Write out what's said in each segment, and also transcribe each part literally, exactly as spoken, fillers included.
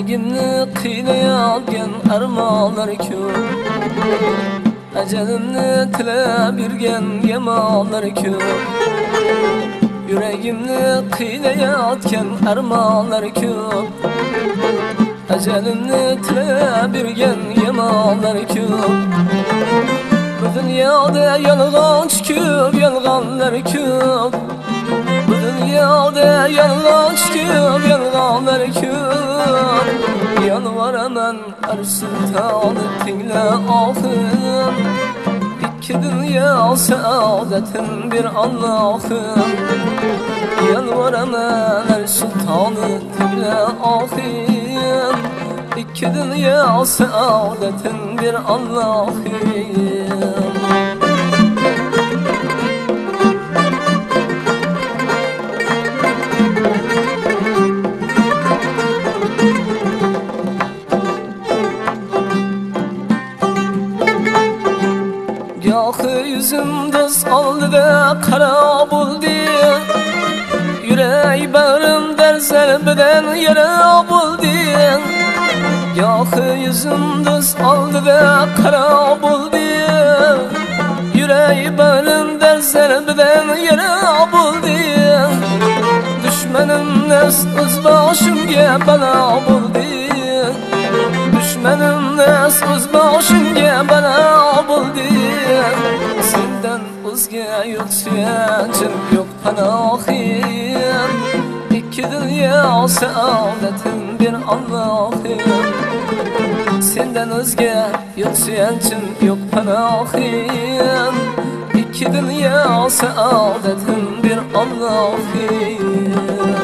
Yüreğimni qiynayan armonlar ko'p, ajalimni tilab yurgan yamonlar ko'p. Yüreğimni qiynayotgan armonlar ko'p, ajalimni tilab yurgan yamonlar ko'p. Bu dunyoda yolg'onchi ko'p, yolg'onlar ko'p. Bu dunyoda yolg'onchi ko'p, yolg'onlar ko'p. Yalvaraman har sultoni tingla ohim, ikki dünya saadetin bir Allah'ım. Yalvaraman her sultanı tingla ahim, ikki dünya saadetin bir Allah'ım. Yağı yüzümdüz oldu da kara buldu, yüreği bağrım derzerbinden yara buldu. Yağı yüzümdüz oldu da kara buldu, yüreği bağrım derzerbinden yara buldu. Düşmenim nes öz başımga bela buldu, düşmenim nes öz başımga bela buldu. Senden o'zga yo'q suyanchim, yo'q panohim, ikki dunyo saodatim bir Allah'ım. Senden o'zga yo'q suyanchim, yo'q panohim, ikki dunyo saodatim bir Allah'ım.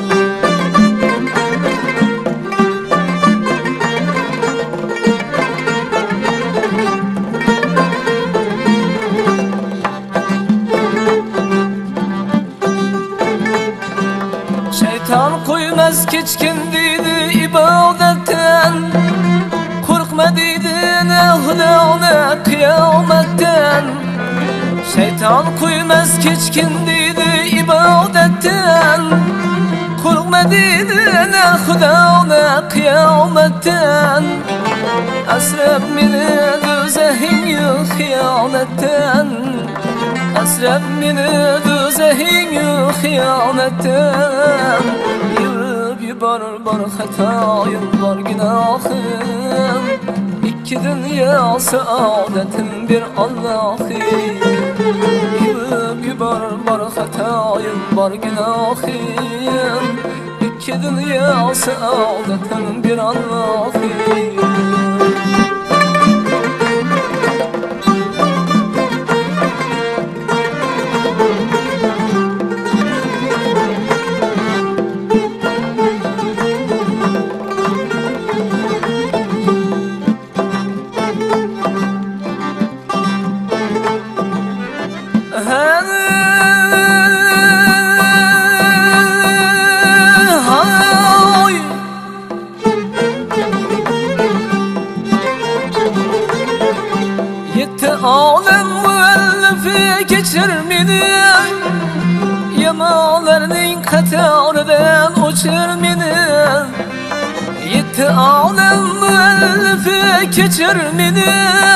Şeytan koymaz keçkin deydi ibadetten, korkma deydi ne huda ne kıyametten. Şeytan koymaz keçkin deydi ibadetten, korkma deydi ne huda ne kıyametten. Asrab meni do'zaxing xiyonetten, asrab meni do'zaxing xiyonetten. Yurib yuborur bor xatoyim, bor gunohim, ikki dunyo saodatim bir Allah'ım. Yurib yuborur bor xatoyim, bor gunohim, ikki dunyo saodatim bir Allah'ım. Yetti alem müellifi geçir meni, yamalarning qatoridan uçur meni. Yetti alem müellifi geçir meni,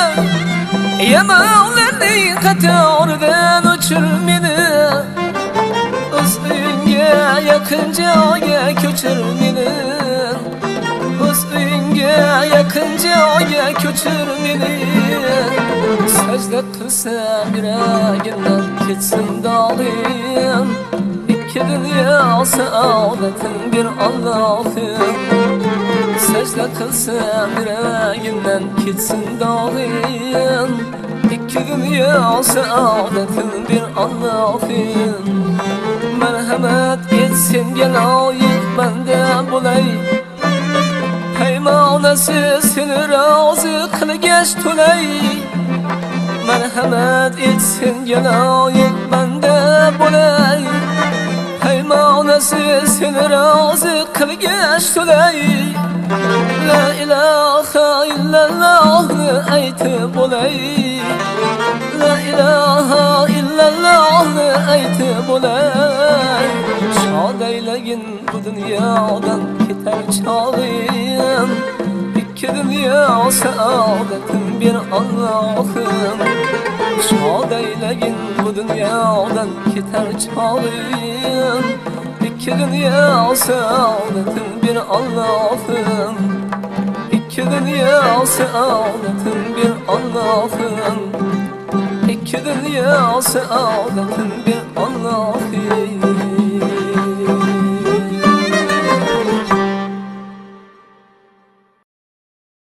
yamalarning qatoridan uçur meni. O'z uyingga yaqin joyga ko'chir meni, o'z uyingga yaqin joyga ko'chir meni. Secde qilsam yuragimdan ketsin dog'im, ikki dunyo saodatim bir Allah'ım. Secde qilsam yuragimdan ketsin dog'im, ikki dunyo saodatim bir Allah'ım. Merhamet et senga loyiq banda bo'lay, paymonasi seni rozi qilgach to'lay. Merhamet et senga loyiq banda bo'lay, paymonasi seni rozi qilgach to'lay. La ilaha illallohni aytib bo'lay, la ilaha illallohni aytib bo'lay. Shod aylagin bu dunyodan ketar chog'im, İki dünya saadetin bir Allah'ım. Şad eyleyin bu dünyadan keter çağın. İki dünya saadetin bir Allah'ım. İki dünya saadetin bir Allah'ım. İki dünya saadetin bir Allah'ım.